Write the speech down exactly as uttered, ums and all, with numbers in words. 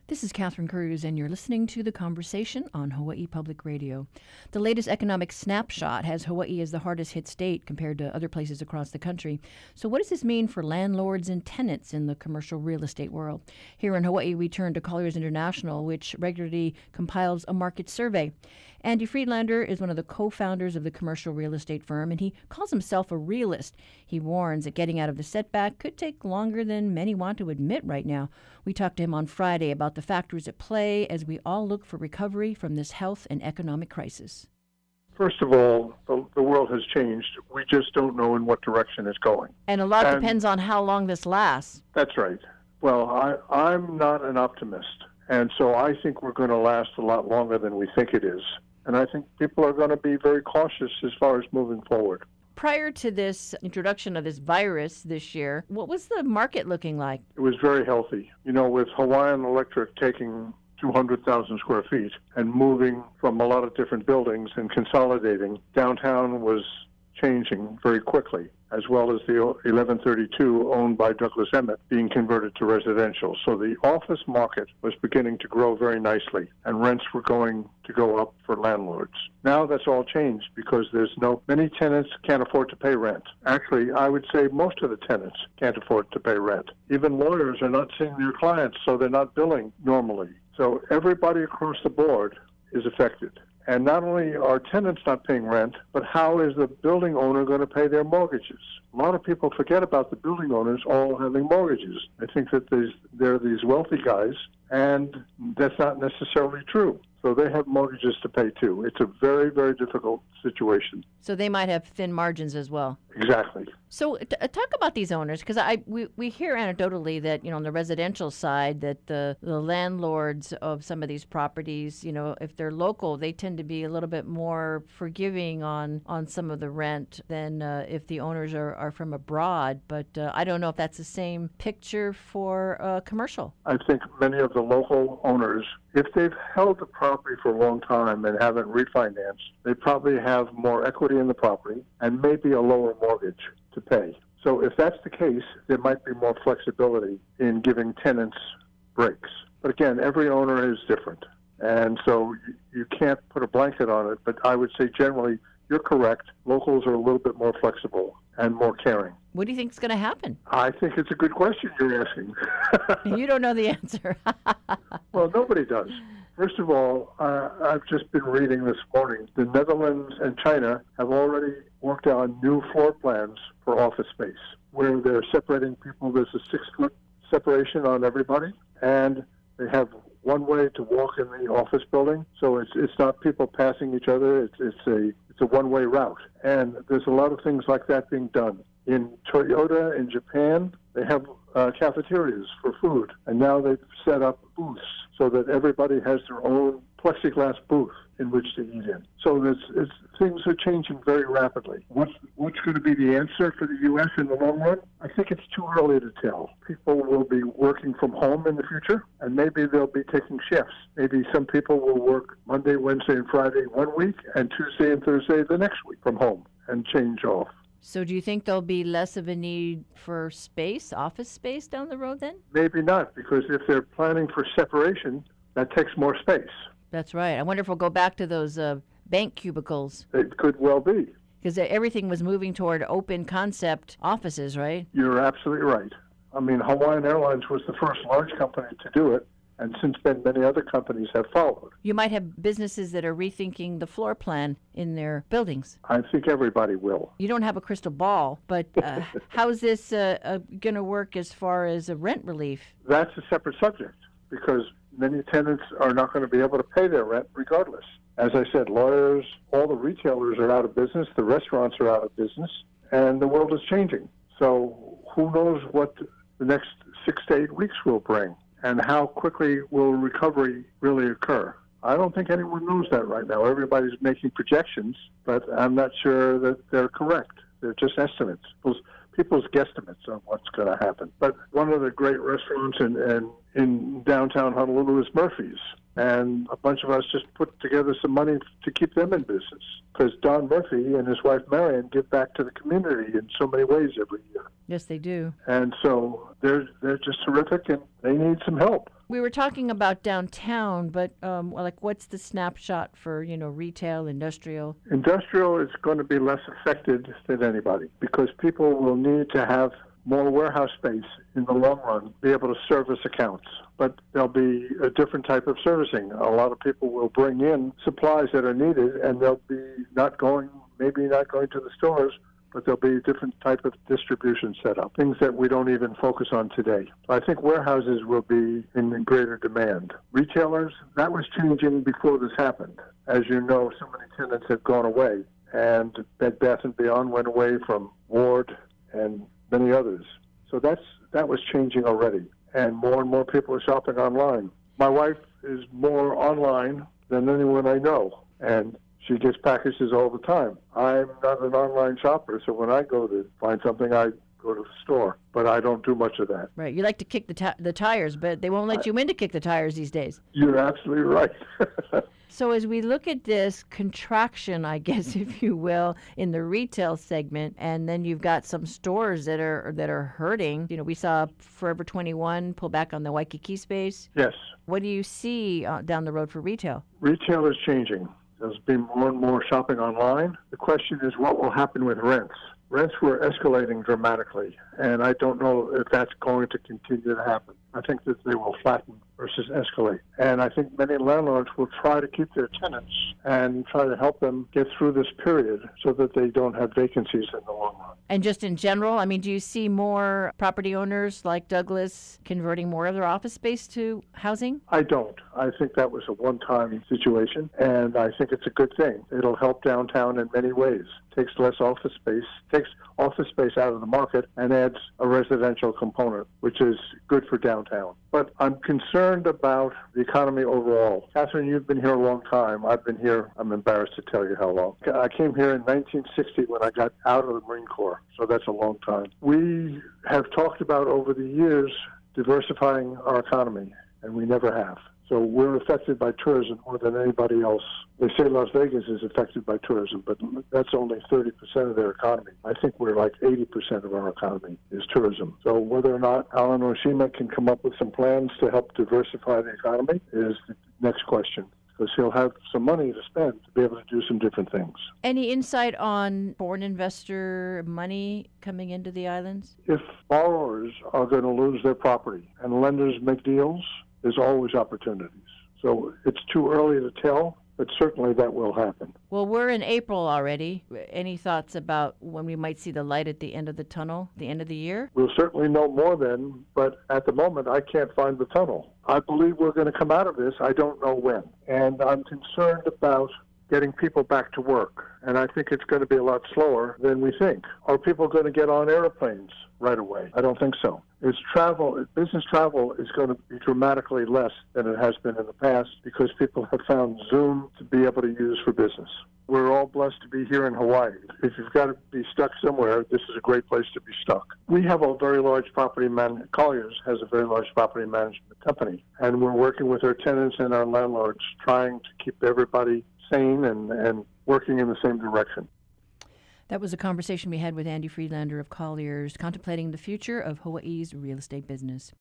This is Catherine Cruz, and you're listening to The Conversation on Hawaii Public Radio. The latest economic snapshot has Hawaii as the hardest hit state compared to other places across the country. So what does this mean for landlords and tenants in the commercial real estate world? Here in Hawaii, we turn to Colliers International, which regularly compiles a market survey. Andy Friedlander is one of the co-founders of the commercial real estate firm, and he calls himself a realist. He warns that getting out of the setback could take longer than many want to admit right now. We talked to him on Friday about the factors at play as we all look for recovery from this health and economic crisis. First of all, the, the world has changed. We just don't know in what direction it's going. And a lot and depends on how long this lasts. That's right. Well, I, I'm not an optimist, and so I think we're going to last a lot longer than we think it is. And I think people are going to be very cautious as far as moving forward. Prior to this introduction of this virus this year, what was the market looking like? It was very healthy. You know, with Hawaiian Electric taking two hundred thousand square feet and moving from a lot of different buildings and consolidating, downtown was changing very quickly, as well as the eleven thirty-two owned by Douglas Emmett being converted to residential. So the office market was beginning to grow very nicely, and rents were going to go up for landlords. Now that's all changed because there's no, many tenants can't afford to pay rent. Actually, I would say most of the tenants can't afford to pay rent. Even lawyers are not seeing their clients, so they're not billing normally. So everybody across the board is affected. And not only are tenants not paying rent, but how is the building owner going to pay their mortgages? A lot of people forget about the building owners all having mortgages. They think that there's, they're these wealthy guys, and that's not necessarily true. So they have mortgages to pay too. It's a very, very difficult situation. So they might have thin margins as well. Exactly. So t- talk about these owners, because I we, we hear anecdotally that, you know, on the residential side, that the, the landlords of some of these properties, you know, if they're local, they tend to be a little bit more forgiving on, on some of the rent than uh, if the owners are, are from abroad. But uh, I don't know if that's the same picture for uh, commercial. I think many of the local owners, if they've held the property for a long time and haven't refinanced, they probably have more equity in the property and maybe a lower mortgage to pay. So if that's the case, there might be more flexibility in giving tenants breaks. But again, every owner is different. And so you, you can't put a blanket on it, but I would say generally you're correct. Locals are a little bit more flexible and more caring. What do you think is going to happen? I think it's a good question you're asking. You don't know the answer. Well, nobody does. First of all, uh, I've just been reading this morning. The Netherlands and China have already worked on new floor plans for office space, where they're separating people. There's a six-foot separation on everybody, and they have one way to walk in the office building. So it's it's not people passing each other. It's it's a it's a one-way route, and there's a lot of things like that being done. In Toyota in Japan, they have uh, cafeterias for food, and now they've set up booths so that everybody has their own plexiglass booth in which to eat in. So it's, it's, things are changing very rapidly. What's, what's going to be the answer for the U S in the long run? I think it's too early to tell. People will be working from home in the future, and maybe they'll be taking shifts. Maybe some people will work Monday, Wednesday, and Friday one week, and Tuesday and Thursday the next week from home, and change off. So do you think there'll be less of a need for space, office space down the road then? Maybe not, because if they're planning for separation, that takes more space. That's right. I wonder if we'll go back to those uh, bank cubicles. It could well be. Because everything was moving toward open concept offices, right? You're absolutely right. I mean, Hawaiian Airlines was the first large company to do it, and since then many other companies have followed. You might have businesses that are rethinking the floor plan in their buildings. I think everybody will. You don't have a crystal ball, but uh, how's this uh, uh, going to work as far as a rent relief? That's a separate subject, because many tenants are not going to be able to pay their rent regardless. As I said, lawyers, all the retailers are out of business, the restaurants are out of business, and the world is changing. So who knows what the next six to eight weeks will bring, and how quickly will recovery really occur. I don't think anyone knows that right now. Everybody's making projections, but I'm not sure that they're correct. They're just estimates. People's, people's guesstimates on what's going to happen. But one of the great restaurants in, in, in downtown Honolulu is Murphy's. And a bunch of us just put together some money to keep them in business. Because Don Murphy and his wife Marion give back to the community in so many ways every year. Yes, they do. And so they're they're just terrific, and they need some help. We were talking about downtown, but um, well, like, what's the snapshot for, you know, retail, industrial? Industrial is going to be less affected than anybody because people will need to have more warehouse space in the long run, be able to service accounts. But there'll be a different type of servicing. A lot of people will bring in supplies that are needed, and they'll be not going, maybe not going to the stores, but there'll be a different type of distribution setup, things that we don't even focus on today. I think warehouses will be in greater demand. Retailers, that was changing before this happened. As you know, so many tenants have gone away, and Bed Bath and Beyond went away from Ward and many others. So that's that was changing already, and more and more people are shopping online. My wife is more online than anyone I know, and she gets packages all the time. I'm not an online shopper, so when I go to find something, I go to the store, but I don't do much of that. Right. You like to kick the ti- the tires, but they won't let I, you in to kick the tires these days. You're absolutely right. So as we look at this contraction, I guess, if you will, in the retail segment, and then you've got some stores that are that are hurting. You know, we saw Forever twenty-one pull back on the Waikiki space. Yes. What do you see uh, down the road for retail? Retail is changing. There's been more and more shopping online. The question is what will happen with rents? Rents were escalating dramatically, and I don't know if that's going to continue to happen. I think that they will flatten versus escalate. And I think many landlords will try to keep their tenants and try to help them get through this period so that they don't have vacancies in the long run. And just in general, I mean, do you see more property owners like Douglas converting more of their office space to housing? I don't. I think that was a one-time situation, and I think it's a good thing. It'll help downtown in many ways. Takes less office space, takes office space out of the market, and adds a residential component, which is good for downtown. But I'm concerned about the economy overall. Catherine, you've been here a long time. I've been here, I'm embarrassed to tell you how long. I came here in nineteen sixty when I got out of the Marine Corps, so that's a long time. We have talked about over the years diversifying our economy, and we never have. So we're affected by tourism more than anybody else. They say Las Vegas is affected by tourism, but that's only thirty percent of their economy. I think we're like eighty percent of our economy is tourism. So whether or not Alan Oshima can come up with some plans to help diversify the economy is the next question, because he'll have some money to spend to be able to do some different things. Any insight on foreign investor money coming into the islands? If borrowers are going to lose their property and lenders make deals, there's always opportunities. So it's too early to tell, but certainly that will happen. Well, we're in April already. Any thoughts about when we might see the light at the end of the tunnel, the end of the year? We'll certainly know more then, but at the moment I can't find the tunnel. I believe we're going to come out of this. I don't know when. And I'm concerned about getting people back to work. And I think it's going to be a lot slower than we think. Are people going to get on airplanes right away? I don't think so. It's travel, business travel is going to be dramatically less than it has been in the past because people have found Zoom to be able to use for business. We're all blessed to be here in Hawaii. If you've got to be stuck somewhere, this is a great place to be stuck. We have a very large property man. Colliers has a very large property management company, and we're working with our tenants and our landlords, trying to keep everybody sane and, and working in the same direction. That was a conversation we had with Andy Friedlander of Colliers, contemplating the future of Hawaii's real estate business.